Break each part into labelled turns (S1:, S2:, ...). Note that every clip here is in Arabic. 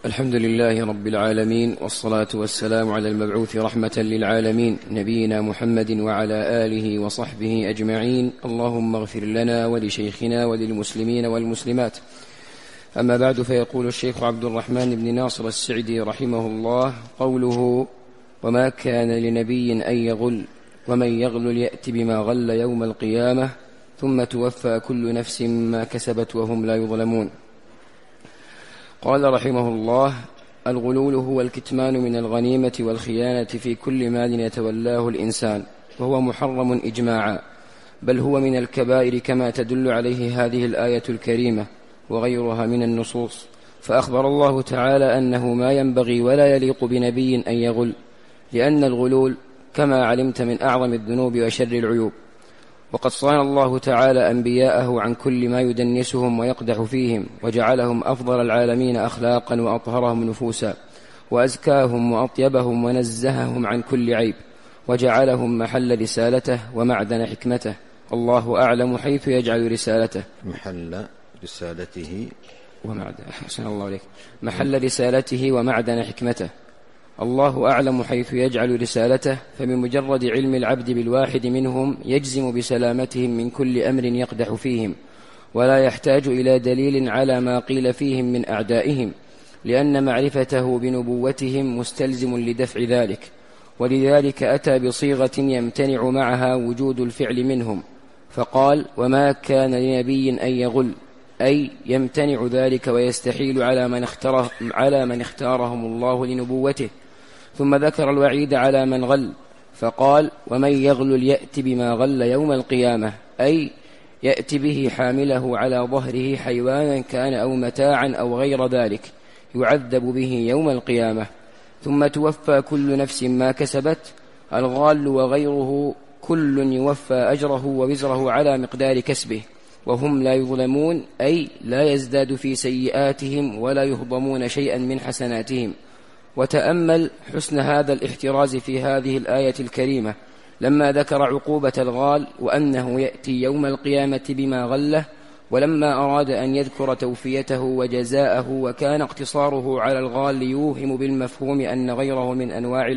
S1: الحمد لله رب العالمين، والصلاة والسلام على المبعوث رحمة للعالمين نبينا محمد وعلى آله وصحبه أجمعين. اللهم اغفر لنا ولشيخنا وللمسلمين والمسلمات. أما بعد، فيقول الشيخ عبد الرحمن بن ناصر السعدي رحمه الله: قوله: وما كان لنبي أن يغل ومن يغل يأت بما غل يوم القيامة ثم توفى كل نفس ما كسبت وهم لا يظلمون. قال رحمه الله: الغلول هو الكتمان من الغنيمة والخيانة في كل مال يتولاه الإنسان، وهو محرم إجماعا، بل هو من الكبائر كما تدل عليه هذه الآية الكريمة وغيرها من النصوص. فأخبر الله تعالى أنه ما ينبغي ولا يليق بنبي أن يغل، لأن الغلول كما علمت من أعظم الذنوب وشر العيوب. وقد صان الله تعالى أنبياءه عن كل ما يدنسهم ويقدح فيهم، وجعلهم أفضل العالمين أخلاقا وأطهرهم نفوسا وأزكاهم وأطيبهم ونزههم عن كل عيب، وجعلهم محل رسالته ومعدن حكمته. الله أعلم حيث يجعل رسالته محل رسالته ومعدن حكمته. الله أعلم حيث يجعل رسالته، فمن مجرد علم العبد بالواحد منهم يجزم بسلامتهم من كل أمر يقدح فيهم، ولا يحتاج إلى دليل على ما قيل فيهم من أعدائهم، لأن معرفته بنبوتهم مستلزم لدفع ذلك. ولذلك أتى بصيغة يمتنع معها وجود الفعل منهم، فقال: وما كان لنبي أن يغل، أي يمتنع ذلك ويستحيل على من اختارهم الله لنبوته. ثم ذكر الوعيد على من غل، فقال: ومن يغل يأت بما غل يوم القيامة، أي يأتي به حامله على ظهره حيوانا كان أو متاعا أو غير ذلك، يعذب به يوم القيامة. ثم توفى كل نفس ما كسبت. الغال وغيره كل يوفى أجره ووزره على مقدار كسبه، وهم لا يظلمون، أي لا يزداد في سيئاتهم ولا يهضمون شيئا من حسناتهم. وتأمل حسن هذا الاحتراز في هذه الآية الكريمة لما ذكر عقوبة الغال وأنه يأتي يوم القيامة بما غله، ولما أراد أن يذكر توفيته وجزاءه، وكان اقتصاره على الغال يوهم بالمفهوم أن غيره من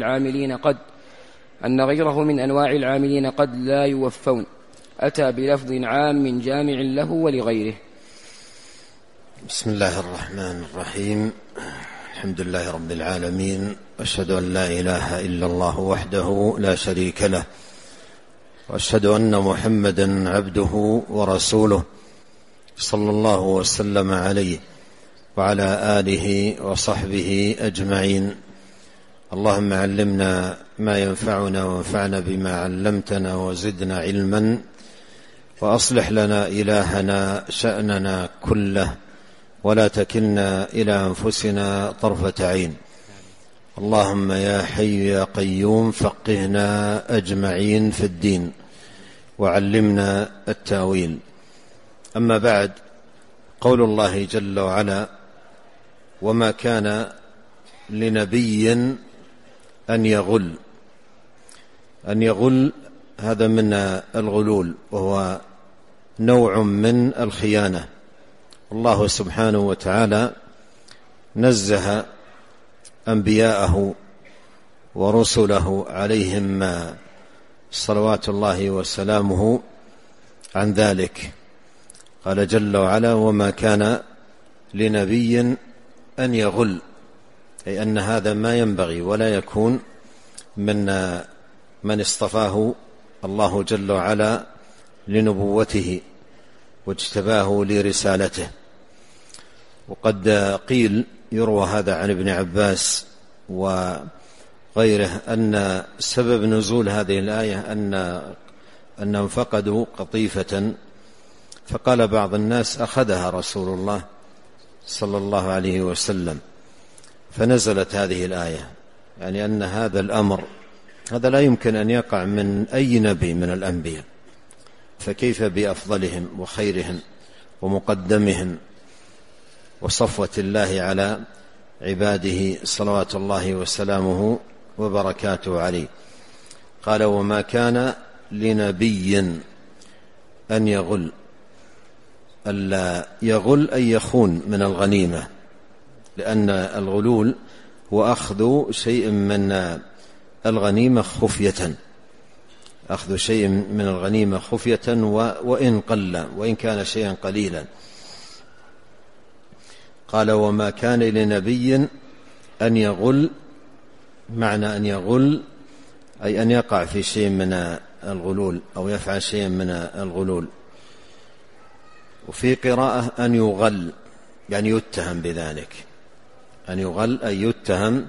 S1: أنواع العاملين قد لا يوفون، أتى بلفظ عام جامع له ولغيره.
S2: بسم الله الرحمن الرحيم. الحمد لله رب العالمين، وأشهد أن لا إله إلا الله وحده لا شريك له، وأشهد أن محمدا عبده ورسوله، صلى الله وسلم عليه وعلى آله وصحبه أجمعين. اللهم علمنا ما ينفعنا وانفعنا بما علمتنا وزدنا علما، وأصلح لنا إلهنا شأننا كله، ولا تكلنا إلى أنفسنا طرفة عين. اللهم يا حي يا قيوم فقهنا أجمعين في الدين، وعلمنا التاويل. أما بعد، قول الله جل وعلا: وما كان لنبي أن يغل، هذا من الغلول، وهو نوع من الخيانة. الله سبحانه وتعالى نزه أنبياءه ورسله عليهم صلوات الله وسلامه عن ذلك. قال جل وعلا: وما كان لنبي أن يغل، أي أن هذا ما ينبغي ولا يكون من اصطفاه الله جل وعلا لنبوته واجتباه لرسالته. وقد قيل، يروى هذا عن ابن عباس وغيره، أن سبب نزول هذه الآية أنهم فقدوا قطيفة، فقال بعض الناس: أخذها رسول الله صلى الله عليه وسلم، فنزلت هذه الآية، يعني أن هذا الأمر هذا لا يمكن أن يقع من أي نبي من الأنبياء، فكيف بأفضلهم وخيرهم ومقدمهم وصفوة الله على عباده صلوات الله وسلامه وبركاته عليه. قال: وما كان لنبي أن يغل. ألا يغل أي يخون من الغنيمة، لأن الغلول هو أخذ شيء من الغنيمة خفية، أخذ شيء من الغنيمة خفية وإن قل، وإن كان شيئا قليلا. قال وما كان لنبي أن يغل، معنى أن يغل أي أن يقع في شيء من الغلول أو يفعل شيء من الغلول. وفي قراءة أن يغل يعني يتهم بذلك، أن يغل أي يتهم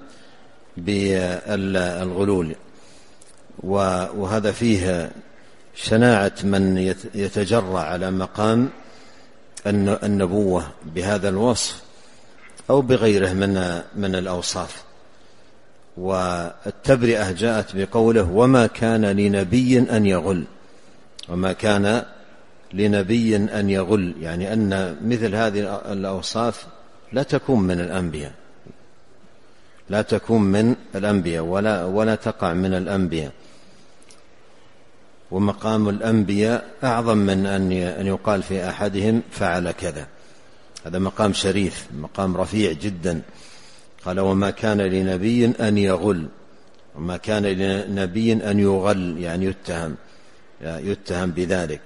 S2: بالغلول. وهذا فيه شناعة من يتجرأ على مقام النبوة بهذا الوصف أو بغيره من الأوصاف. والتبرئة جاءت بقوله وما كان لنبي أن يغل، وما كان لنبي أن يغل، يعني أن مثل هذه الأوصاف لا تكون من الأنبياء، لا تكون من الأنبياء ولا تقع من الأنبياء. ومقام الأنبياء أعظم من أن يقال في أحدهم فعل كذا، هذا مقام شريف، مقام رفيع جدا. قال وما كان لنبي أن يغل، وما كان لنبي أن يغل يعني يتهم بذلك.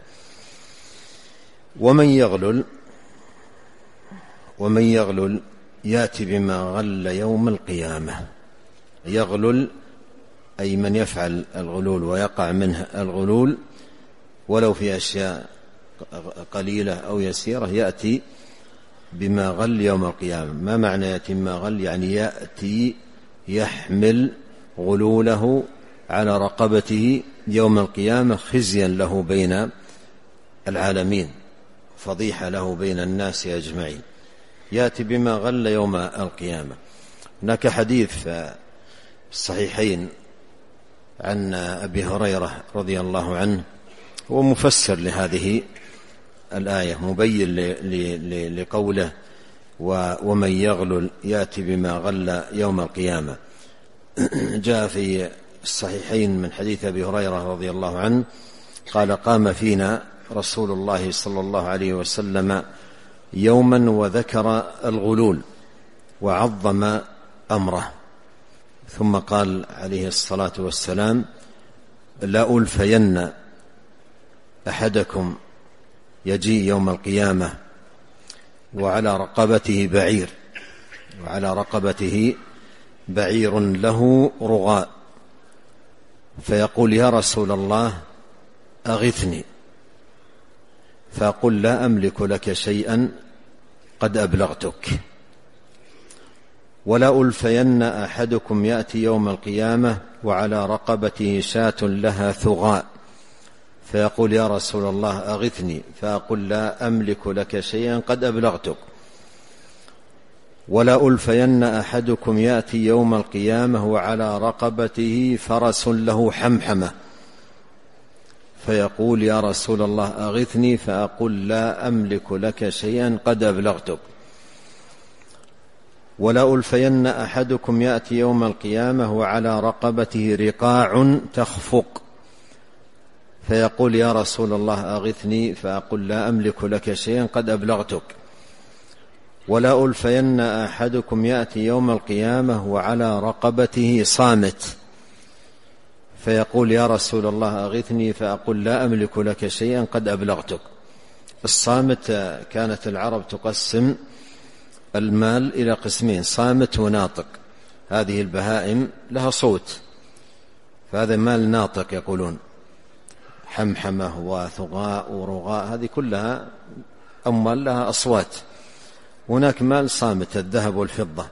S2: ومن يغلل يأتي بما غل يوم القيامة. يغلل أي من يفعل الغلول ويقع منه الغلول ولو في أشياء قليلة أو يسيرة، يأتي بما غل يوم القيامة. ما معنى يأتي بما غل؟ يعني يأتي يحمل غلوله على رقبته يوم القيامة خزيا له بين العالمين، فضيحة له بين الناس أجمعين. يأتي بما غل يوم القيامة. هناك حديث في الصحيحين عن أبي هريرة رضي الله عنه، هو مفسر لهذه الآية، مبين لقوله ومن يغلل يأتي بما غل يوم القيامة. جاء في الصحيحين من حديث أبي هريرة رضي الله عنه قال قام فينا رسول الله صلى الله عليه وسلم يوما وذكر الغلول وعظم أمره، ثم قال عليه الصلاة والسلام لا ألفين أحدكم يجي يوم القيامة وعلى رقبته بعير له رغاء، فيقول يا رسول الله أغثني، فأقول لا أملك لك شيئا قد أبلغتك. ولا ألفين أحدكم يأتي يوم القيامة وعلى رقبته شاة لها ثغاء، فيقول يا رسول الله أغثني، فأقول لا أملك لك شيئا قد أبلغتك. ولا ألفين أحدكم يأتي يوم القيامة وعلى رقبته فرس له حمحمة، فيقول يا رسول الله أغثني، فأقول لا أملك لك شيئا قد أبلغتك. ولا ألفين أحدكم يأتي يوم القيامة وعلى رقبته رقاع تخفق، فيقول يا رسول الله أغثني، فأقول لا أملك لك شيئا قد أبلغتك. ولا ألفين أحدكم يأتي يوم القيامة وعلى رقبته صامت، فيقول يا رسول الله أغثني، فأقول لا أملك لك شيئا قد أبلغتك. الصامت كانت العرب تقسم المال إلى قسمين، صامت وناطق. هذه البهائم لها صوت، فهذا مال ناطق يقولون، حمحمة وثغاء ورغاء، هذه كلها أموال لها أصوات. هناك مال صامت، الذهب والفضة،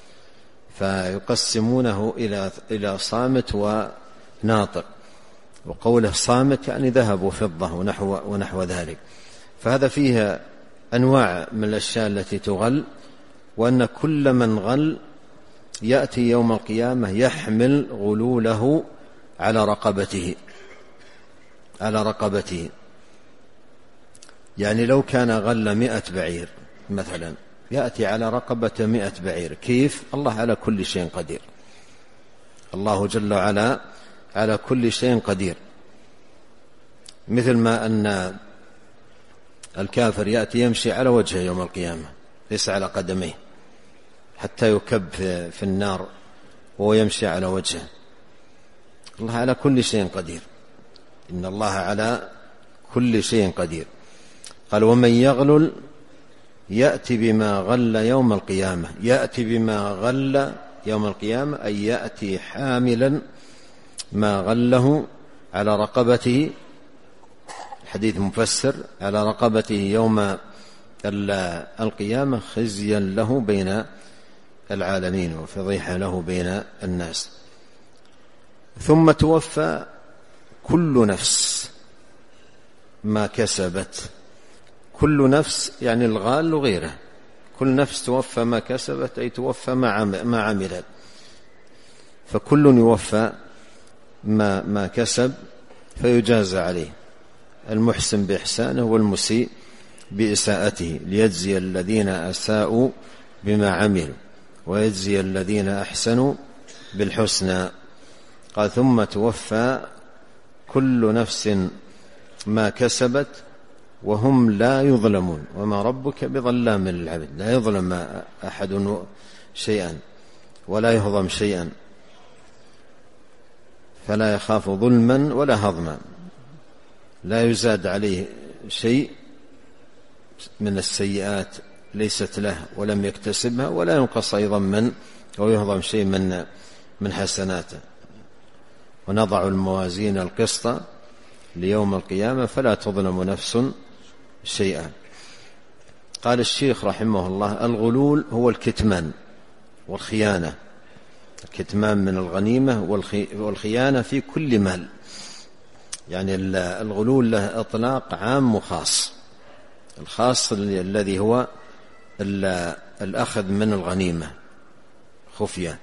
S2: فيقسمونه إلى صامت وناطق، وقوله صامت يعني ذهب وفضة ونحو ذلك. فهذا فيها أنواع من الأشياء التي تغل، وأن كل من غل يأتي يوم القيامة يحمل غلوله على رقبته. يعني لو كان غل 100 بعير مثلا، يأتي على رقبة 100 بعير. كيف؟ الله على كل شيء قدير، الله جل وعلا على كل شيء قدير. مثل ما أن الكافر يأتي يمشي على وجهه يوم القيامة، ليس على قدميه، حتى يكب في النار وهو يمشي على وجهه. الله على كل شيء قدير، إن الله على كل شيء قدير. قال ومن يغلل يأتي بما غل يوم القيامة. يأتي بما غل يوم القيامة أي يأتي حاملا ما غله على رقبته، الحديث مفسر على رقبته يوم القيامة خزيا له بين العالمين وفضيحة له بين الناس. ثم توفى كل نفس ما كسبت. كل نفس يعني الغال وغيره، كل نفس توفى ما كسبت أي توفى ما عملت، فكل يوفى ما كسب فيجازى عليه، المحسن بإحسانه والمسيء بإساءته، ليجزي الذين أساءوا بما عملوا ويجزي الذين أحسنوا بالحسنى. قال ثم توفى كل نفس ما كسبت وهم لا يظلمون وما ربك بظلام للعبد. لا يظلم أحد شيئا ولا يهضم شيئا، فلا يخاف ظلما ولا هضما، لا يزاد عليه شيء من السيئات ليست له ولم يكتسبها، ولا ينقص أيضا من أو يهضم شيء من حسناته. ونضع الموازين القسط ليوم القيامة فلا تظلم نفس شيئا. قال الشيخ رحمه الله الغلول هو الكتمان والخيانة، الكتمان من الغنيمة والخيانة في كل مال. يعني الغلول له إطلاق عام وخاص. الخاص الذي هو الأخذ من الغنيمة خفية،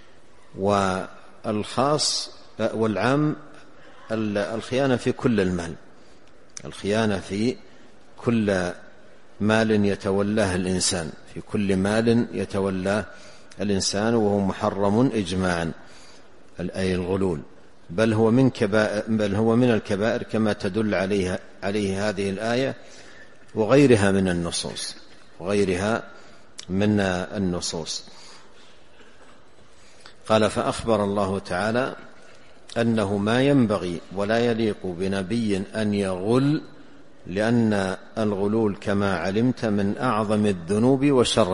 S2: والخاص والعام الخيانة في كل المال، الخيانة في كل مال يتولاه الإنسان، في كل مال يتولاه الإنسان وهو محرم إجماعا، أي الغلول، بل هو من الكبائر كما تدل عليه هذه الآية وغيرها من النصوص. قال فأخبر الله تعالى أنه ما ينبغي ولا يليق بنبي أن يغل، لأن الغلول كما علمت من أعظم الذنوب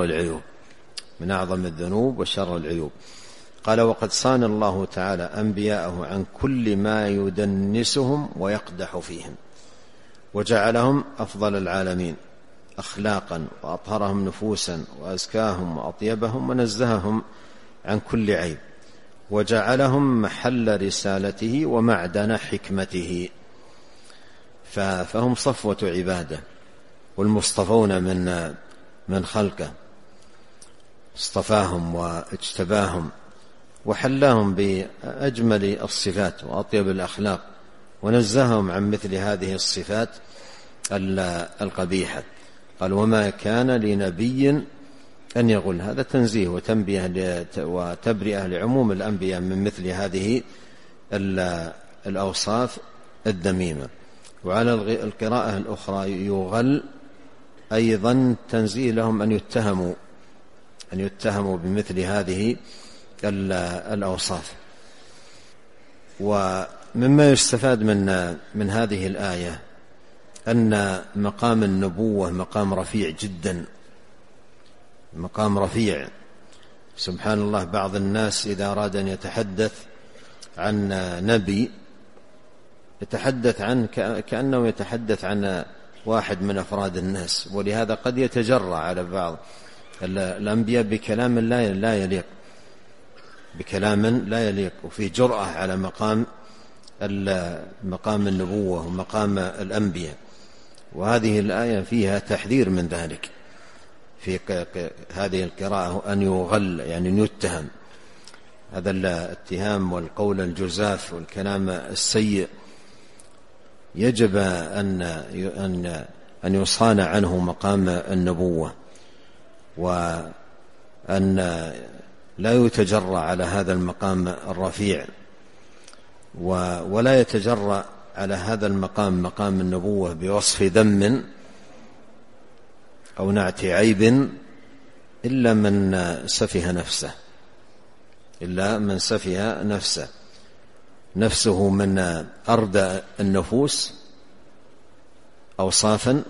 S2: وشر العيوب. قال وقد صان الله تعالى أنبياءه عن كل ما يدنسهم ويقدح فيهم، وجعلهم أفضل العالمين أخلاقا وأطهرهم نفوسا وأزكاهم وأطيبهم ونزههم عن كل عيب، وجعلهم محل رسالته ومعدن حكمته، فهم صفوة عباده والمصطفون من خلقه، اصطفاهم واجتباهم وحلاهم بأجمل الصفات وأطيب الأخلاق، ونزههم عن مثل هذه الصفات القبيحة. قال وما كان لنبي أن يغل، هذا تنزيه وتنبيه وتبرئة لعموم الأنبياء من مثل هذه الأوصاف الذميمة. وعلى القراءة الأخرى يغل أيضا تنزيه لهم أن يتهموا بمثل هذه الأوصاف. ومما يستفاد من هذه الآية أن مقام النبوة مقام رفيع جدا، مقام رفيع. سبحان الله، بعض الناس إذا أراد أن يتحدث عن نبي يتحدث عنه كأنه يتحدث عن واحد من أفراد الناس، ولهذا قد يتجرأ على بعض الأنبياء بكلام لا يليق، وفي جرأة على مقام النبوة ومقام الأنبياء. وهذه الآية فيها تحذير من ذلك، في هذه القراءة أن يغل يعني أن يتهم. هذا الاتهام والقول الجزاف والكلام السيء يجب أن يصان عنه مقام النبوة، وأن لا يتجرأ على هذا المقام الرفيع، ولا يتجرأ على هذا المقام مقام النبوة بوصف ذم أو نعت عيب إلا من سفه نفسه، إلا من سفه نفسه من أردى النفوس أوصافا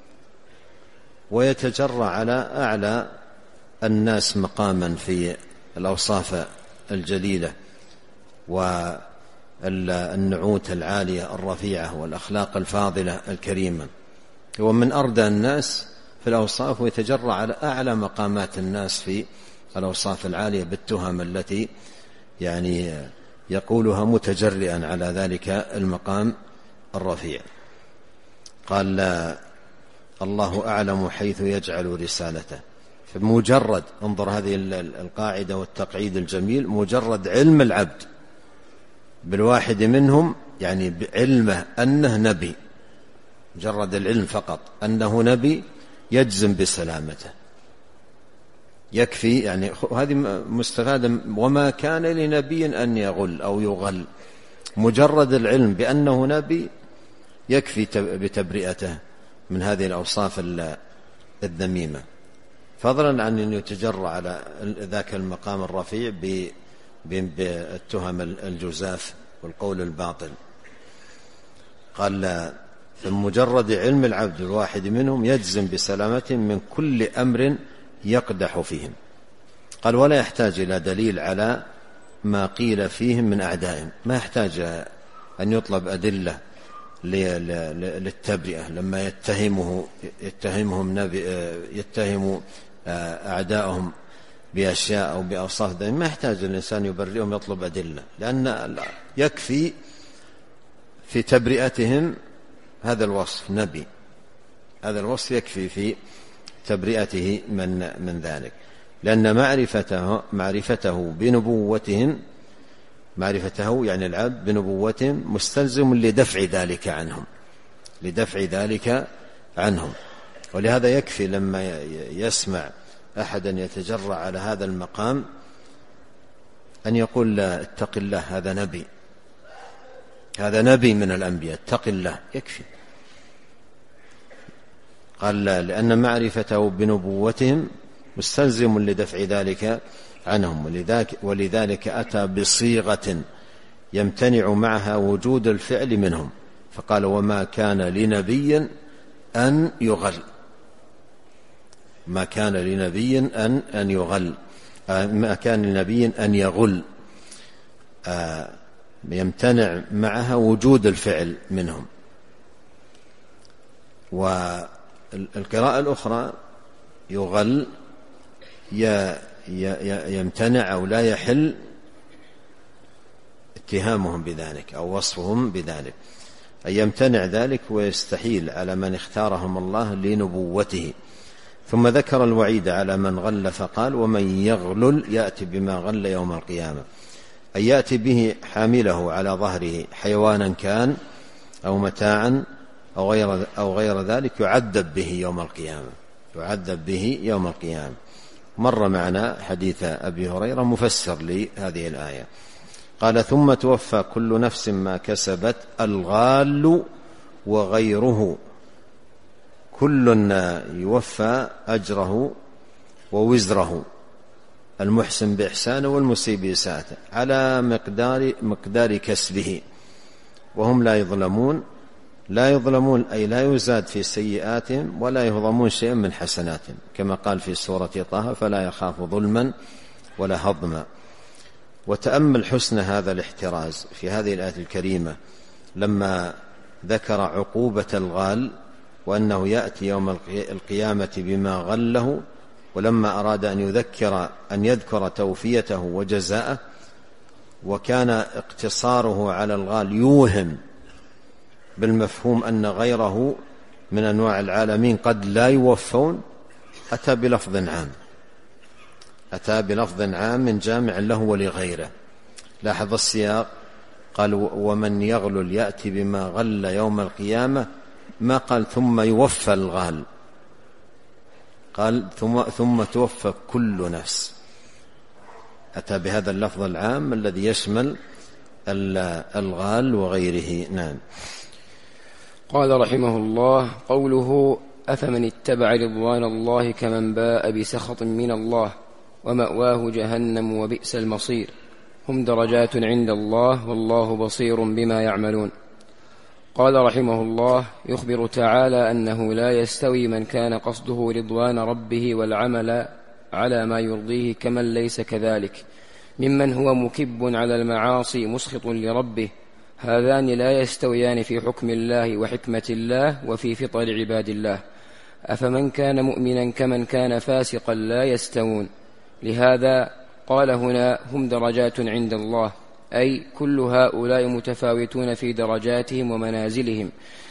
S2: ويتجرى على أعلى الناس مقاما في الأوصاف الجليلة والنعوت العالية الرفيعة والأخلاق الفاضلة الكريمة. هو من أردى الناس في الأوصاف ويتجرى على أعلى مقامات الناس في الأوصاف العالية بالتهم التي يعني يقولها متجرئا على ذلك المقام الرفيع. قال الله أعلم حيث يجعل رسالته. فمجرد، انظر هذه القاعدة والتقعيد الجميل، مجرد علم العبد بالواحد منهم، يعني بعلمه أنه نبي، مجرد العلم فقط أنه نبي يجزم بسلامته، يكفي. يعني هذه مستفادة، وما كان لنبي أن يغل أو يغل. مجرد العلم بأنه نبي يكفي بتبرئته من هذه الأوصاف الذميمة، فضلا عن أن يتجرى على ذاك المقام الرفيع بالتهم الجزاف والقول الباطل. قال فمجرد علم العبد الواحد منهم يجزم بسلامته من كل أمر يقدح فيهم. قال ولا يحتاج إلى دليل على ما قيل فيهم من أعدائهم، ما يحتاج أن يطلب أدلة للتبرئة لما يتهم أعداءهم بأشياء أو بأوصاف، ما يحتاج الإنسان يبرئهم يطلب أدلة، لأن يكفي في تبرئتهم هذا الوصف، نبي، هذا الوصف يكفي في تبرئته من ذلك، لأن معرفته بنبوتهم، معرفته يعني العبد بنبوتهم مستلزم لدفع ذلك عنهم. ولهذا يكفي لما يسمع أحدا يتجرأ على هذا المقام أن يقول اتق الله، هذا نبي من الأنبياء، اتق الله، يكفي. قال لأن معرفته بنبوتهم مستلزم لدفع ذلك عنهم، ولذلك أتى بصيغة يمتنع معها وجود الفعل منهم، فقال وما كان لنبي أن يغل، ما كان لنبي أن يغل، ما كان لنبي أن يغل، يمتنع معها وجود الفعل منهم. والقراءة الأخرى يغل يمتنع أو لا يحل اتهامهم بذلك أو وصفهم بذلك، أي يمتنع ذلك ويستحيل على من اختارهم الله لنبوته. ثم ذكر الوعيد على من غل فقال ومن يغلل يأتي بما غل يوم القيامة، أي يأتي به حامله على ظهره حيوانا كان أو متاعا أو غير ذلك يعذب به يوم القيامة. مر معنا حديث أبي هريرة مفسر لهذه الآية. قال ثم توفى كل نفس ما كسبت، الغال وغيره كل يوفى أجره ووزره، المحسن بإحسانه والمسيء بإساءته على مقدار كسبه، وهم لا يظلمون أي لا يزاد في سيئاتهم ولا يهضمون شيئا من حسناتهم، كما قال في سورة طه فلا يخاف ظلما ولا هضما. وتأمل حسن هذا الاحتراز في هذه الآية الكريمة لما ذكر عقوبة الغال وأنه يأتي يوم القيامة بما غله، ولما أراد أن يذكر توفيته وجزاءه، وكان اقتصاره على الغال يوهم بالمفهوم أن غيره من أنواع العالمين قد لا يوفون، أتى بلفظ عام جامع له ولغيره. لاحظ السياق، قال ومن يغلل يأتي بما غل يوم القيامة، ما قال ثم يوفى الغال، قال ثم توفى كل نفس، أتى بهذا اللفظ العام الذي يشمل الغال وغيره. نعم.
S1: قال رحمه الله قوله أفمن اتبع رضوان الله كمن باء بسخط من الله ومأواه جهنم وبئس المصير هم درجات عند الله والله بصير بما يعملون. قال رحمه الله: يخبر تعالى أنه لا يستوي من كان قصده رضوان ربه والعمل على ما يرضيه كمن ليس كذلك ممن هو مكب على المعاصي مسخط لربه. هذان لا يستويان في حكم الله وحكمة الله وفي فطر عباد الله. أفمن كان مؤمنا كمن كان فاسقا لا يستوون. لهذا قال هنا: هم درجات عند الله، أي كل هؤلاء متفاوتون في درجاتهم ومنازلهم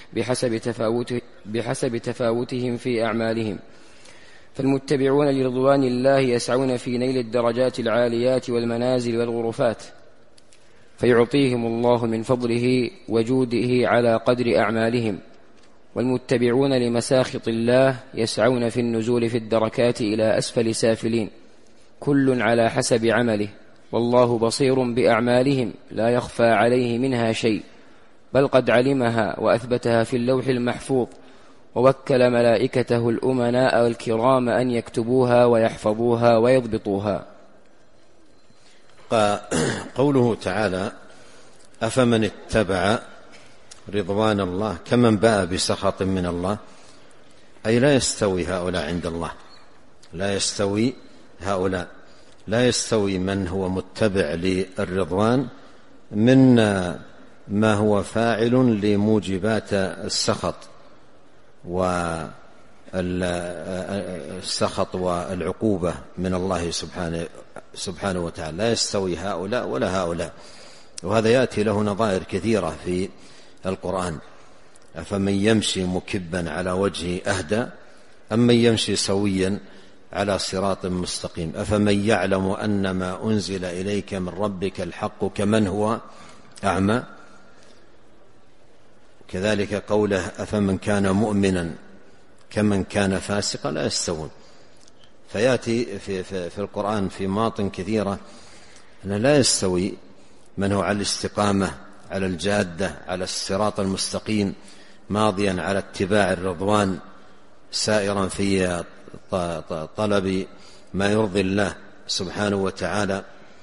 S1: بحسب تفاوتهم في أعمالهم. فالمتبعون لرضوان الله يسعون في نيل الدرجات العاليات والمنازل والغرفات، فيعطيهم الله من فضله وجوده على قدر أعمالهم. والمتبعون لمساخط الله يسعون في النزول في الدركات إلى أسفل سافلين، كل على حسب عمله، والله بصير بأعمالهم لا يخفى عليه منها شيء، بل قد علمها وأثبتها في اللوح المحفوظ، ووكل ملائكته الأمناء الكرام أن يكتبوها ويحفظوها ويضبطوها.
S2: قوله تعالى: أفمن اتبع رضوان الله كمن باء بسخط من الله، أي لا يستوي هؤلاء عند الله، لا يستوي هؤلاء، لا يستوي من هو متبع للرضوان من ما هو فاعل لموجبات السخط والعقوبة من الله سبحانه وتعالى. لا يستوي هؤلاء ولا هؤلاء، وهذا يأتي له نظائر كثيرة في القرآن. أفمن يمشي مكبا على وجهه أهدى أم من يمشي سويا على صراط مستقيم أفمن يعلم أن ما أنزل إليك من ربك الحق كمن هو أعمى. كذلك قوله: أفمن كان مؤمنا كمن كان فاسقا لا يستوون. فيأتي في القرآن في مواطن كثيرة أن لا يستوي من هو على الاستقامة، على الجادة، على الصراط المستقيم، ماضيا على اتباع الرضوان، سائرا في طلب ما يرضي الله سبحانه وتعالى،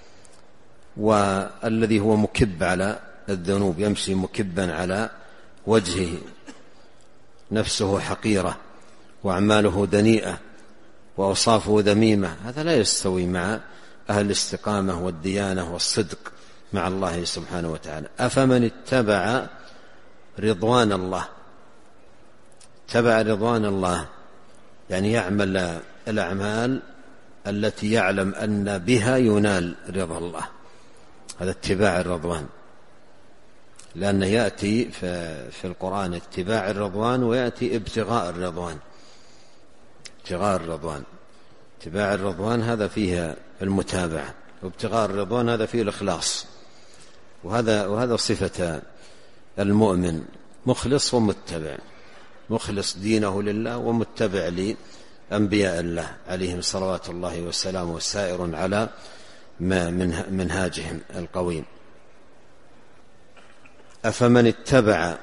S2: والذي هو مكب على الذنوب، يمشي مكبا على وجهه، نفسه حقيرة وأعماله دنيئة وأوصافه ذميمة. هذا لا يستوي مع أهل الاستقامة والديانة والصدق مع الله سبحانه وتعالى. أفمن اتبع رضوان الله، اتبع رضوان الله يعني يعمل الأعمال التي يعلم أن بها ينال رضا الله، هذا اتباع الرضوان. لأنه يأتي في القرآن اتباع الرضوان ويأتي ابتغاء الرضوان. ابتغاء الرضوان، اتباع الرضوان هذا فيه المتابعة، وابتغاء الرضوان هذا فيه الإخلاص. وهذا صفة المؤمن، مخلص ومتبع، مخلص دينه لله ومتبع لأنبياء الله عليهم صلوات الله والسلام، والسائر على ما منهاجهم القويم. أفمن اتبع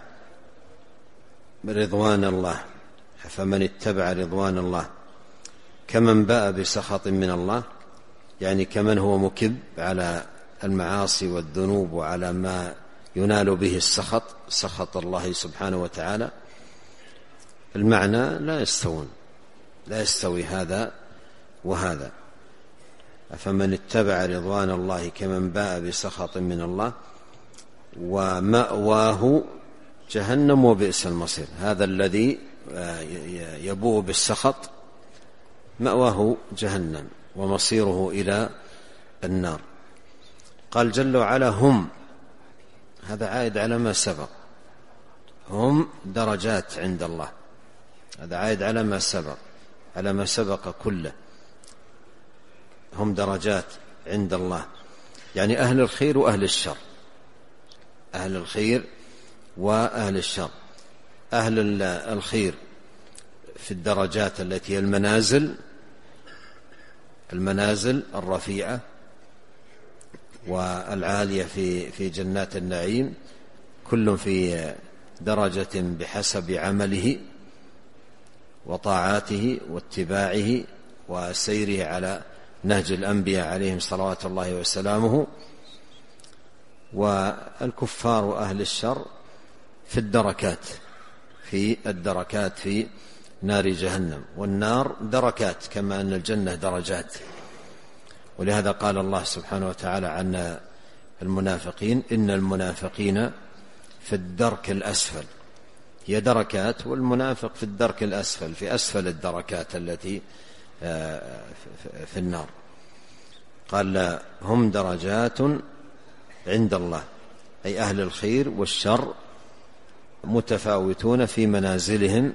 S2: رضوان الله، أفمن اتبع رضوان الله كمن باء بسخط من الله، يعني كمن هو مكب على المعاصي والذنوب وعلى ما ينال به السخط، سخط الله سبحانه وتعالى. المعنى لا يستوون، لا يستوي هذا وهذا. أفمن اتبع رضوان الله كمن باء بسخط من الله ومأواه جهنم وبئس المصير. هذا الذي يبوء بالسخط مأواه جهنم ومصيره إلى النار. قال جل وعلا: هم، هذا عائد على ما سبق، هم درجات عند الله، هذا عائد على ما سبق، على ما سبق كله. هم درجات عند الله، يعني أهل الخير وأهل الشر، أهل الخير وأهل الشر. أهل الخير في الدرجات التي هي المنازل الرفيعة والعالية في جنات النعيم، كل في درجة بحسب عمله. وطاعاته واتباعه وسيره على نهج الأنبياء عليهم صلوات الله وسلامه. والكفار وأهل الشر في الدركات في نار جهنم، والنار دركات كما أن الجنة درجات. ولهذا قال الله سبحانه وتعالى عن المنافقين: إن المنافقين في الدرك الأسفل. هي دركات، والمنافق في الدرك الأسفل، في أسفل الدركات التي في النار. قال: هم درجات عند الله، أي أهل الخير والشر متفاوتون في منازلهم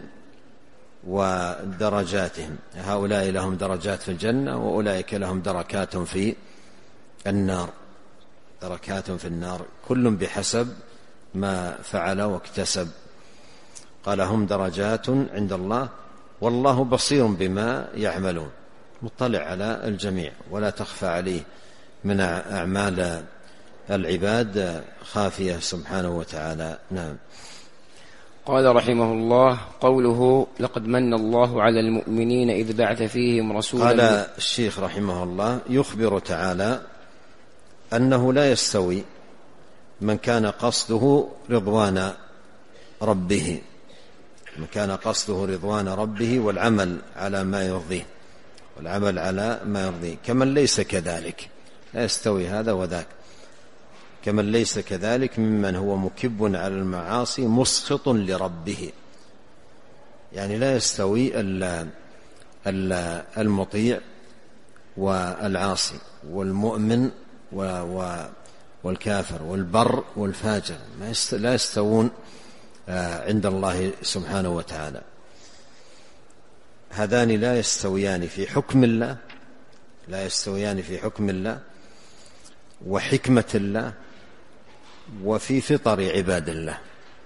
S2: ودرجاتهم. هؤلاء لهم درجات في الجنة، وأولئك لهم دركات في النار، دركات في النار، كل بحسب ما فعل واكتسب. قال: هم درجات عند الله والله بصير بما يعملون، مطلع على الجميع ولا تخفى عليه من أعمال العباد خافية سبحانه وتعالى. نعم.
S1: قال رحمه الله: قوله: لقد من الله على المؤمنين إذ بعث فيهم رسولا.
S2: قال الشيخ رحمه الله: يخبر تعالى أنه لا يستوي من كان قصده رضوان ربه، والعمل على ما يرضيه، كمن ليس كذلك. لا يستوي هذا وذاك. كمن ليس كذلك ممن هو مكب على المعاصي مسخط لربه. يعني لا يستوي المطيع والعاصي، والمؤمن والكافر، والبر والفاجر، لا يستوون عند الله سبحانه وتعالى. هذان لا يستويان في حكم الله وحكمة الله وفي فطر عباد الله،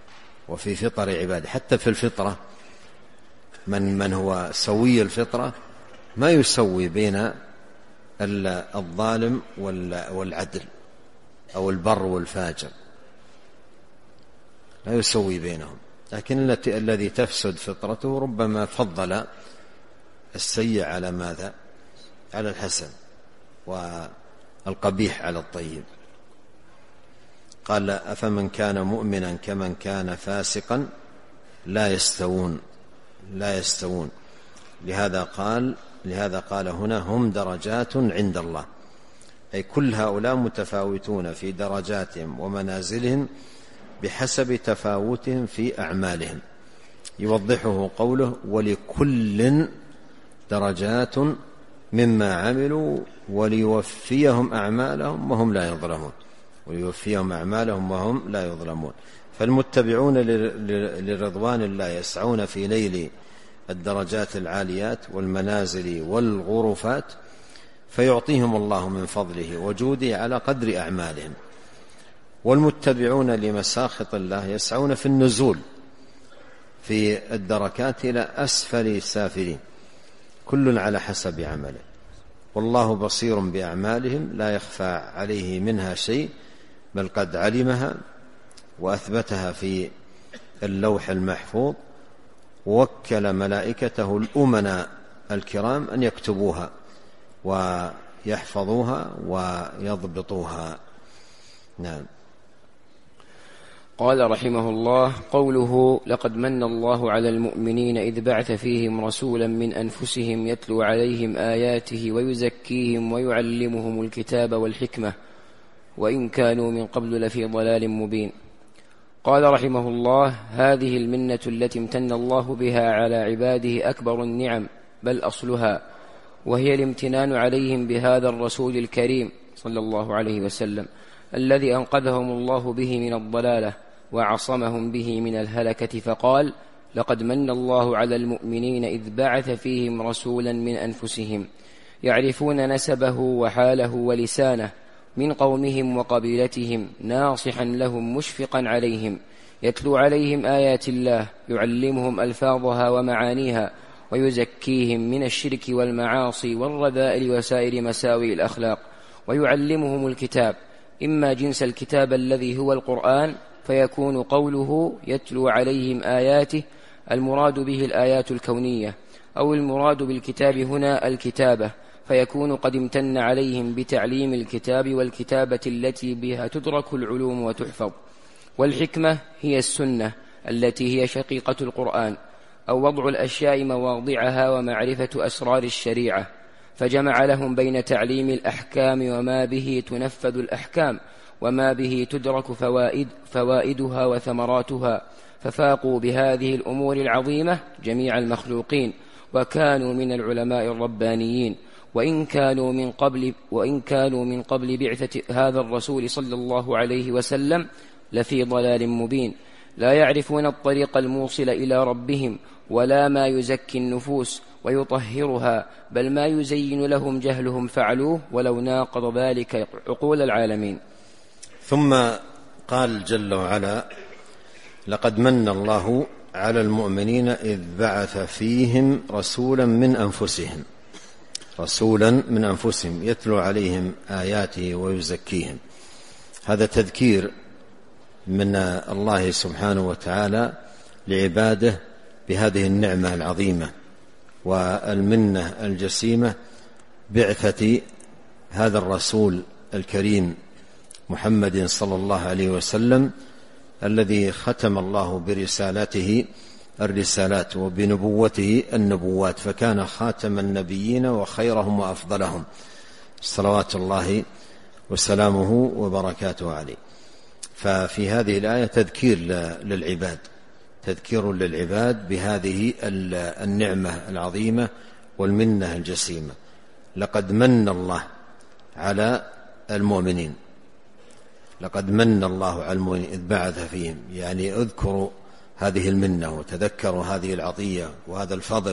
S2: حتى في الفطرة من هو سوي الفطرة ما يسوي بين الظالم والعدل أو البر والفاجر، لا يسوي بينهم. لكن الذي تفسد فطرته ربما فضل السيء على ماذا؟ على الحسن، والقبيح على الطيب. قال: أفمن كان مؤمنا كمن كان فاسقا لا يستوون. لهذا قال هنا: هم درجات عند الله، أي كل هؤلاء متفاوتون في درجاتهم ومنازلهم بحسب تفاوتهم في أعمالهم. يوضحه قوله: ولكل درجات مما عملوا وليوفيهم أعمالهم وهم لا يظلمون. فالمتبعون لرضوان الله يسعون في نيل الدرجات العاليات والمنازل والغرفات، فيعطيهم الله من فضله وجوده على قدر أعمالهم. والمتبعون لمساخط الله يسعون في النزول في الدركات إلى أسفل السافلين، كل على حسب عمله، والله بصير بأعمالهم لا يخفى عليه منها شيء، بل قد علمها وأثبتها في اللوح المحفوظ، ووكل ملائكته الأمناء الكرام أن يكتبوها ويحفظوها ويضبطوها. نعم.
S1: قال رحمه الله: قوله: لقد من الله على المؤمنين إذ بعث فيهم رسولا من أنفسهم يتلو عليهم آياته ويزكيهم ويعلمهم الكتاب والحكمة وإن كانوا من قبل لفي ضلال مبين. قال رحمه الله: هذه المنة التي امتن الله بها على عباده أكبر النعم، بل أصلها، وهي الامتنان عليهم بهذا الرسول الكريم صلى الله عليه وسلم، الذي أنقذهم الله به من الضلالة وعصمهم به من الهلكة. فقال: لقد من الله على المؤمنين إذ بعث فيهم رسولا من أنفسهم يعرفون نسبه وحاله ولسانه من قومهم وقبيلتهم، ناصحا لهم مشفقا عليهم، يتلو عليهم آيات الله، يعلمهم ألفاظها ومعانيها، ويزكيهم من الشرك والمعاصي والرذائل وسائر مساوئ الأخلاق، ويعلمهم الكتاب، إما جنس الكتاب الذي هو القرآن، فيكون قوله يتلو عليهم آياته المراد به الآيات الكونية، أو المراد بالكتاب هنا الكتابة، فيكون قد امتن عليهم بتعليم الكتاب والكتابة التي بها تدرك العلوم وتحفظ. والحكمة هي السنة التي هي شقيقة القرآن، أو وضع الأشياء مواضعها ومعرفة أسرار الشريعة، فجمع لهم بين تعليم الأحكام وما به تنفذ الأحكام وما به تدرك فوائدها وثمراتها، ففاقوا بهذه الأمور العظيمة جميع المخلوقين، وكانوا من العلماء الربانيين، وإن كانوا من قبل بعثة هذا الرسول صلى الله عليه وسلم لفي ضلال مبين، لا يعرفون الطريق الموصل إلى ربهم، ولا ما يزكي النفوس ويطهرها، بل ما يزين لهم جهلهم فعلوه، ولو ناقض ذلك عقول العالمين.
S2: ثم قال جل وعلا: لقد من الله على المؤمنين إذ بعث فيهم رسولا من أنفسهم يتلو عليهم آياته ويزكيهم. هذا تذكير من الله سبحانه وتعالى لعباده بهذه النعمة العظيمة والمنة الجسيمة، بعثة هذا الرسول الكريم محمد صلى الله عليه وسلم، الذي ختم الله برسالته الرسالات وبنبوته النبوات، فكان خاتم النبيين وخيرهم وأفضلهم، صلوات الله وسلامه وبركاته عليه. ففي هذه الآية تذكير للعباد بهذه النعمة العظيمة والمنة الجسيمة. لقد من الله على المؤمنين، لقد من الله على المؤمنين إذ بعث فيهم، يعني اذكروا هذه المنة وتذكروا هذه العطية وهذا الفضل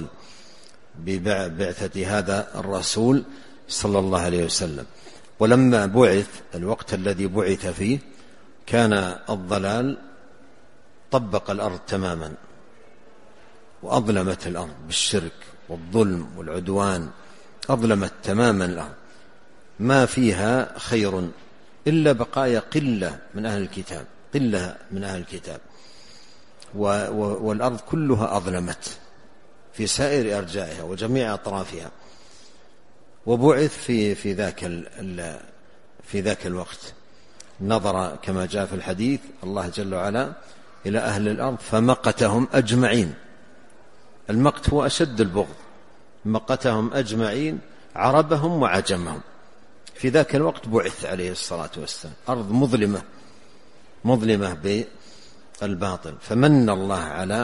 S2: ببعثة هذا الرسول صلى الله عليه وسلم. ولما بعث، الوقت الذي بعث فيه، كان الضلال طبق الأرض تماما، وأظلمت الأرض بالشرك والظلم والعدوان، أظلمت تماما الأرض، ما فيها خير إلا بقايا قلة من أهل الكتاب، والأرض كلها أظلمت في سائر أرجائها وجميع أطرافها. وبعث في ذاك الوقت، نظر كما جاء في الحديث الله جل وعلا إلى أهل الأرض فمقتهم أجمعين. المقت هو أشد البغض، مقتهم أجمعين، عربهم وعجمهم. في ذاك الوقت بعث عليه الصلاة والسلام، أرض مظلمة بالباطل، فمن الله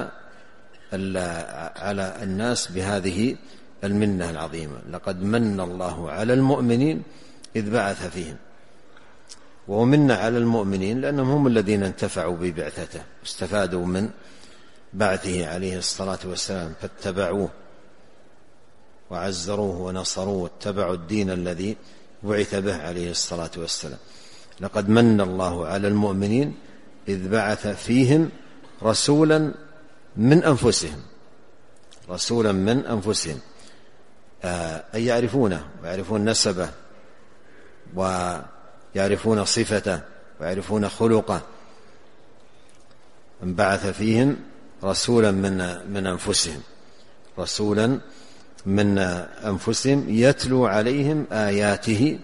S2: على الناس بهذه المنة العظيمة. لقد من الله على المؤمنين إذ بعث فيهم، ومن على المؤمنين لأنهم هم الذين انتفعوا ببعثته، استفادوا من بعثه عليه الصلاة والسلام، فاتبعوه وعزروه ونصروه واتبعوا الدين الذي بعث به عليه الصلاة والسلام. لقد من الله على المؤمنين إذ بعث فيهم رسولا من أنفسهم، أي يعرفونه ويعرفون نسبه ويعرفون صفته ويعرفون خلقه. من بعث فيهم رسولا من أنفسهم يتلو عليهم آياته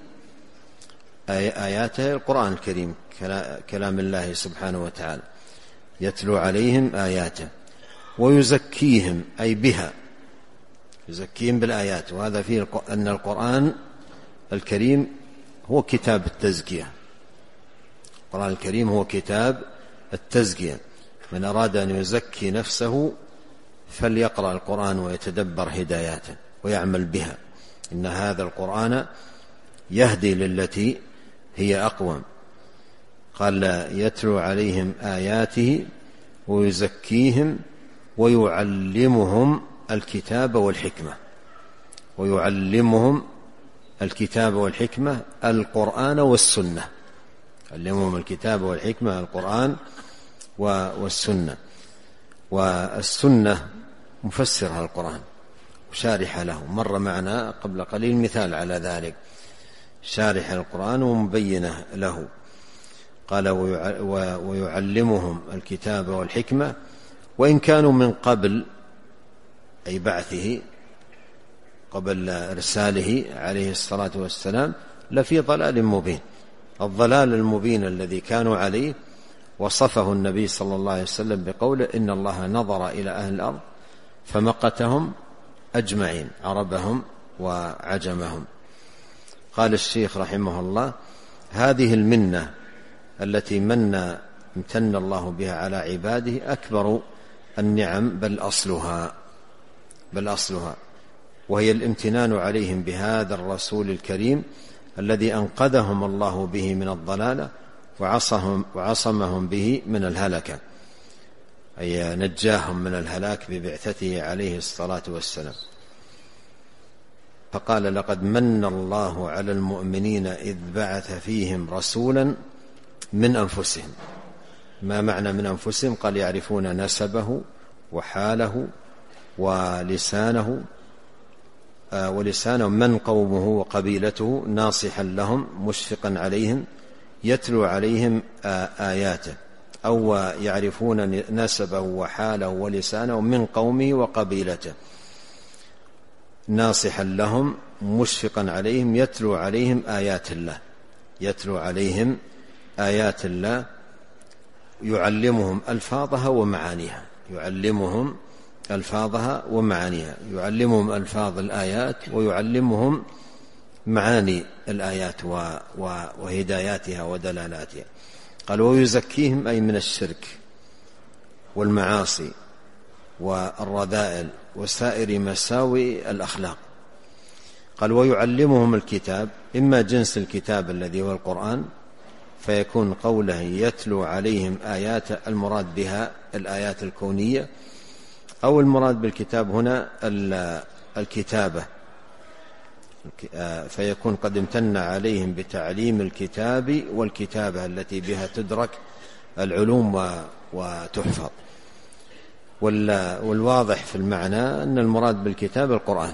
S2: القرآن الكريم، كلام الله سبحانه وتعالى، يتلو عليهم آياته ويزكيهم، أي بها، يزكيهم بالآيات. وهذا فيه أن القرآن الكريم هو كتاب التزكية. القرآن الكريم هو كتاب التزكية. من أراد أن يزكي نفسه فليقرأ القرآن ويتدبر هداياته ويعمل بها، إن هذا القرآن يهدي للتي هي أقوم. قال يتلو عليهم آياته ويزكيهم ويعلمهم الكتاب والحكمة، القرآن والسنة. علمهم الكتاب والحكمة، القرآن والسنة. والسنة مفسرها القرآن وشارح له، مر معنا قبل قليل مثال على ذلك، شارح القرآن ومبينه له. قال ويعلمهم الكتاب والحكمة وإن كانوا من قبل أي بعثه قبل إرساله عليه الصلاة والسلام لفي ضلال مبين. الضلال المبين الذي كانوا عليه وصفه النبي صلى الله عليه وسلم بقوله إن الله نظر إلى أهل الأرض فمقتهم أجمعين عربهم وعجمهم. قال الشيخ رحمه الله: هذه المنة التي امتن الله بها على عباده أكبر النعم بل أصلها، وهي الامتنان عليهم بهذا الرسول الكريم الذي أنقذهم الله به من الضلالة وعصمهم به من الهلكة، أي نجاهم من الهلاك ببعثته عليه الصلاة والسلام. فقال: لقد من الله على المؤمنين إذ بعث فيهم رسولا من أنفسهم. ما معنى من أنفسهم؟ قال: يعرفون نسبه وحاله ولسانه من قومه وقبيلته، ناصحا لهم مشفقا عليهم يتلو عليهم آياته، أو يعرفون نسبه وحاله ولسانه من قومه وقبيلته، ناصحا لهم مشفقا عليهم يتلو عليهم آيات الله يعلمهم ألفاظها ومعانيها، يعلمهم ألفاظ الآيات ويعلمهم معاني الآيات وهداياتها ودلالاتها. قال: ويزكيهم أي من الشرك والمعاصي والرذائل وسائر مساوئ الأخلاق. قال: ويعلمهم الكتاب، إما جنس الكتاب الذي هو القرآن فيكون قوله يتلو عليهم آيات المراد بها الآيات الكونية، أو المراد بالكتاب هنا الكتابة، فيكون قد امتن عليهم بتعليم الكتاب والكتابة التي بها تدرك العلوم وتحفظ. والواضح في المعنى أن المراد بالكتاب القرآن،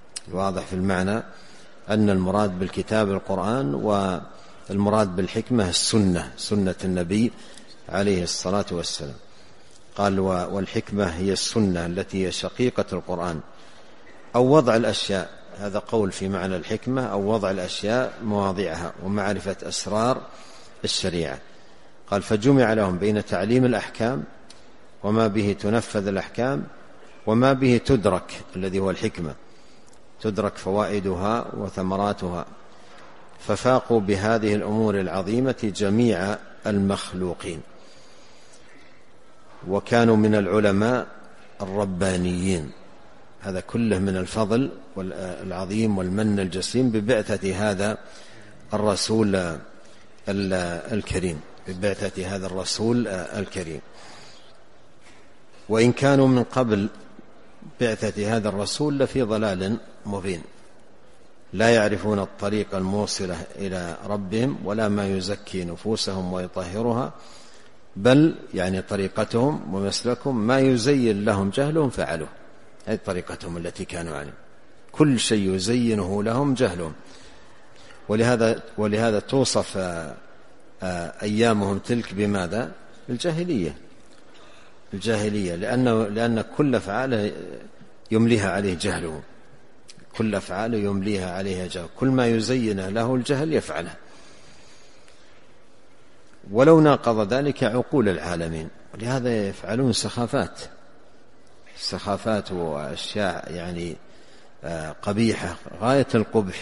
S2: والمراد بالحكمة سنة النبي عليه الصلاة والسلام. قال: والحكمة هي السنة التي هي شقيقة القرآن، أو وضع الأشياء، هذا قول في معنى الحكمة، أو وضع الأشياء مواضعها ومعرفة أسرار الشريعة. قال: فجمع لهم بين تعليم الأحكام وما به تنفذ الأحكام وما به تدرك، الذي هو الحكمة، تدرك فوائدها وثمراتها، ففاقوا بهذه الأمور العظيمة جميع المخلوقين، وكانوا من العلماء الربانيين. هذا كله من الفضل العظيم والمن الجسيم ببعثة هذا الرسول الكريم. وإن كانوا من قبل بعثة هذا الرسول لفي ضلال مبين، لا يعرفون الطريق الموصلة إلى ربهم ولا ما يزكي نفوسهم ويطهرها، بل يعني طريقتهم ومسلكهم ما يزين لهم جهلهم فعلوه. هذه طريقتهم التي كانوا عليه، كل شيء يزينه لهم جهلهم. ولهذا توصف أيامهم تلك بماذا؟ الجاهلية، لأن كل أفعال يمليها عليه جهله، كل ما يزين له الجهل يفعله، ولو ناقض ذلك عقول العالمين. ولهذا يفعلون سخافات وأشياء يعني قبيحة غاية القبح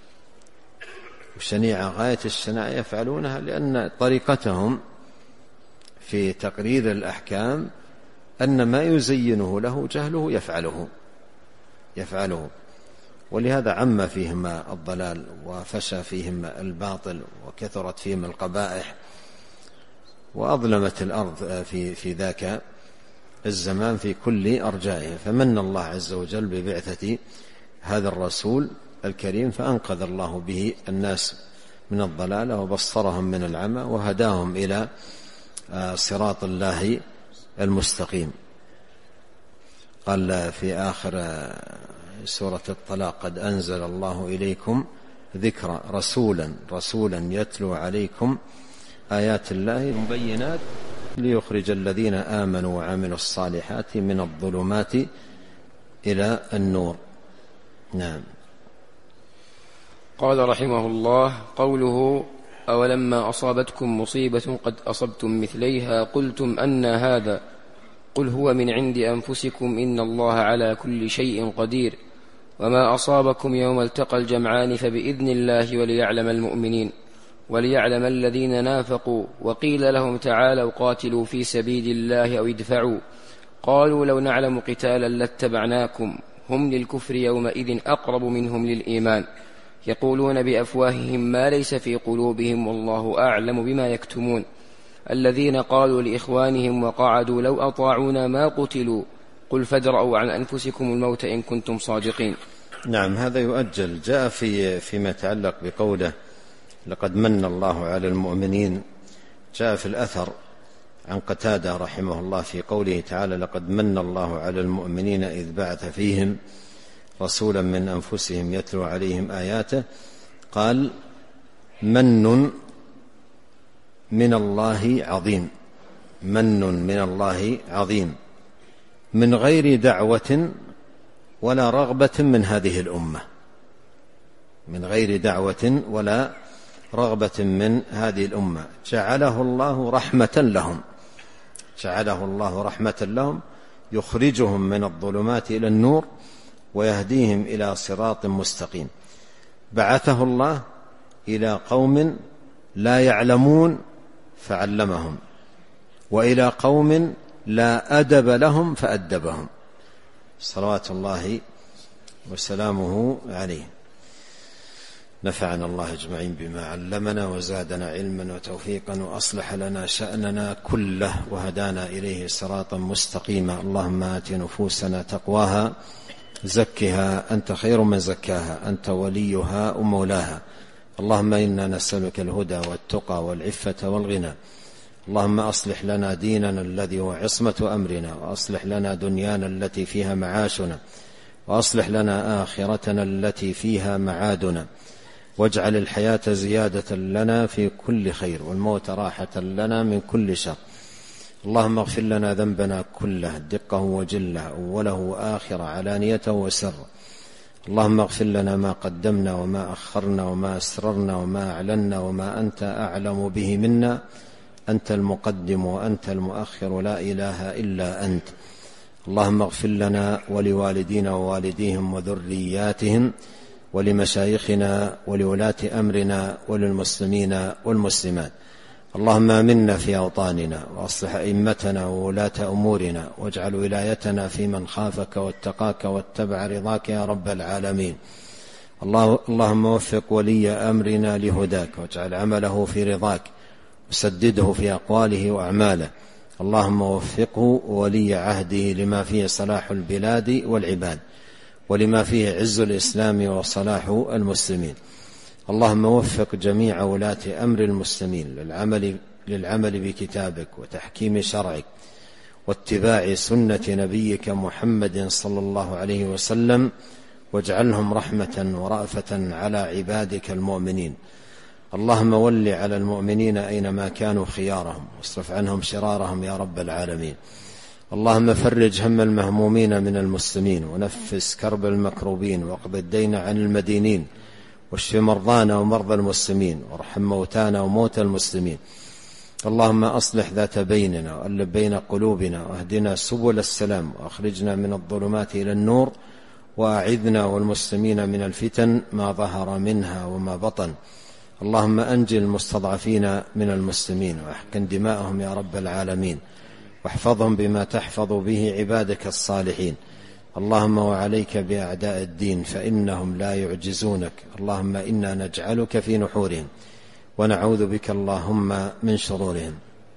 S2: وشنيعة غاية الشناعة يفعلونها، لأن طريقتهم في تقرير الأحكام أن ما يزينه له جهله يفعله. ولهذا عم فيهم الضلال وفشى فيهم الباطل وكثرت فيهم القبائح وأظلمت الأرض في ذاك الزمان في كل أرجائه. فمن الله عز وجل ببعثة هذا الرسول الكريم، فأنقذ الله به الناس من الضلال وبصرهم من العمى وهداهم إلى صراط الله المستقيم. قال في آخر سورة الطلاق: قد أنزل الله إليكم ذكرا رسولا يتلو عليكم آيات الله مبينات ليخرج الذين آمنوا وعملوا الصالحات من الظلمات إلى النور. نعم.
S1: قال رحمه الله: قوله: أولما أصابتكم مصيبة قد أصبتم مثليها قلتم أنى هذا، قل هو من عند أنفسكم إن الله على كل شيء قدير، وما أصابكم يوم التقى الجمعان فبإذن الله وليعلم المؤمنين وليعلم الذين نافقوا. وقيل لهم تعالوا قاتلوا في سبيل الله أو ادفعوا، قالوا لو نعلم قتالا لاتبعناكم، هم للكفر يومئذ أقرب منهم للإيمان، يقولون بأفواههم ما ليس في قلوبهم والله أعلم بما يكتمون. الذين قالوا لإخوانهم وقعدوا لو أطاعونا ما قتلوا، قل فادرءوا عن أنفسكم الموت إن كنتم صادقين.
S2: نعم، هذا يؤجل. جاء فيما يتعلق بقوله لقد من الله على المؤمنين، جاء في الأثر عن قتادة رحمه الله في قوله تعالى: لقد من الله على المؤمنين إذ بعث فيهم رسولا من أنفسهم يتلو عليهم آياته، قال: من من الله عظيم، من من الله عظيم، من غير دعوة ولا رغبة من هذه الأمة، من غير دعوة ولا رغبة من هذه الأمة، جعله الله رحمة لهم، جعله الله رحمة لهم، يخرجهم من الظلمات إلى النور ويهديهم إلى صراط مستقيم. بعثه الله إلى قوم لا يعلمون فعلمهم، وإلى قوم لا أدب لهم فأدبهم، صلوات الله وسلامه عليه. نفعنا الله أجمعين بما علمنا وزادنا علما وتوفيقا وأصلح لنا شأننا كله وهدانا إليه صراطا مستقيما. اللهم آت نفوسنا تقواها زكها أنت خير من زكاها، أنت وليها ومولاها. اللهم إنا نسألك الهدى والتقى والعفة والغنى. اللهم أصلح لنا ديننا الذي هو عصمة أمرنا، وأصلح لنا دنيانا التي فيها معاشنا، وأصلح لنا آخرتنا التي فيها معادنا، واجعل الحياة زيادة لنا في كل خير والموت راحة لنا من كل شر. اللهم اغفر لنا ذنبنا كله دقه وجله، أوله وآخره، علانيته وسره. اللهم اغفر لنا ما قدمنا وما أخرنا وما أسررنا وما أعلنا وما أنت أعلم به منا، أنت المقدم وأنت المؤخر، لا إله إلا أنت. اللهم اغفر لنا ولوالدينا ووالديهم وذرياتهم ولمشايخنا ولولاة أمرنا وللمسلمين والمسلمات. اللهم آمنا في أوطاننا وأصلح أئمتنا وولاة أمورنا، واجعل ولايتنا في من خافك واتقاك واتبع رضاك يا رب العالمين. اللهم وفق ولي أمرنا لهداك، واجعل عمله في رضاك، وسدده في أقواله وأعماله. اللهم وفقه ولي عهده لما فيه صلاح البلاد والعباد، ولما فيه عز الإسلام وصلاح المسلمين. اللهم وفق جميع ولاة أمر المسلمين للعمل بكتابك وتحكيم شرعك واتباع سنة نبيك محمد صلى الله عليه وسلم، واجعلهم رحمة ورأفة على عبادك المؤمنين. اللهم ول على المؤمنين أينما كانوا خيارهم، واصرف عنهم شرارهم يا رب العالمين. اللهم فرج هم المهمومين من المسلمين، ونفس كرب المكروبين، واقض الدين عن المدينين، واشف مرضانا ومرضى المسلمين، وارحم موتانا وموتى المسلمين. اللهم أصلح ذات بيننا وألف بين قلوبنا، واهدنا سبل السلام، وأخرجنا من الظلمات إلى النور، وأعذنا والمسلمين من الفتن ما ظهر منها وما بطن. اللهم أنجي المستضعفين من المسلمين، واحقن دماءهم يا رب العالمين، واحفظهم بما تحفظ به عبادك الصالحين. اللهم وعليك بأعداء الدين فإنهم لا يعجزونك. اللهم إنا نجعلك في نحورهم، ونعوذ بك اللهم من شرورهم.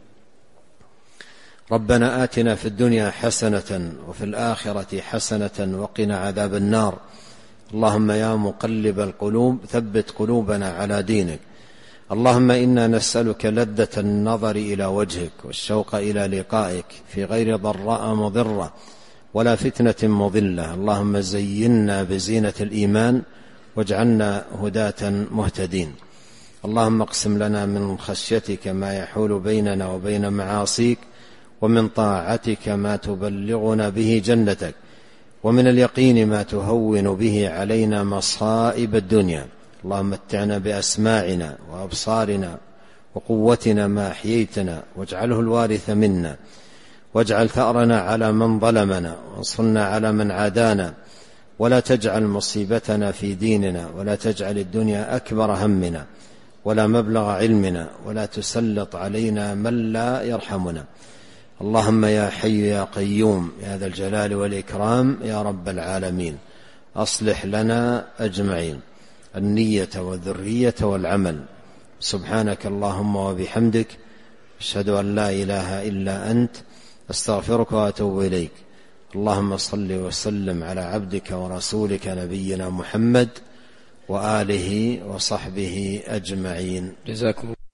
S2: ربنا آتنا في الدنيا حسنة وفي الآخرة حسنة وقنا عذاب النار. اللهم يا مقلب القلوب ثبت قلوبنا على دينك. اللهم إنا نسألك لذة النظر إلى وجهك والشوق إلى لقائك في غير ضراء مضرة ولا فتنة مضلة. اللهم زينا بزينة الإيمان واجعلنا هداة مهتدين. اللهم اقسم لنا من خشيتك ما يحول بيننا وبين معاصيك، ومن طاعتك ما تبلغنا به جنتك، ومن اليقين ما تهون به علينا مصائب الدنيا. اللهم متعنا بأسماعنا وأبصارنا وقوتنا ما أحييتنا، واجعله الوارث منا، واجعل ثأرنا على من ظلمنا، وانصرنا على من عادانا، ولا تجعل مصيبتنا في ديننا، ولا تجعل الدنيا أكبر همنا ولا مبلغ علمنا، ولا تسلط علينا من لا يرحمنا. اللهم يا حي يا قيوم يا ذا الجلال والإكرام يا رب العالمين، أصلح لنا أجمعين النية والذرية والعمل. سبحانك اللهم وبحمدك، أشهد أن لا إله إلا أنت، أستغفرك وأتوب إليك. اللهم صل وسلم على عبدك ورسولك نبينا محمد وآله وصحبه أجمعين.
S1: جزاكم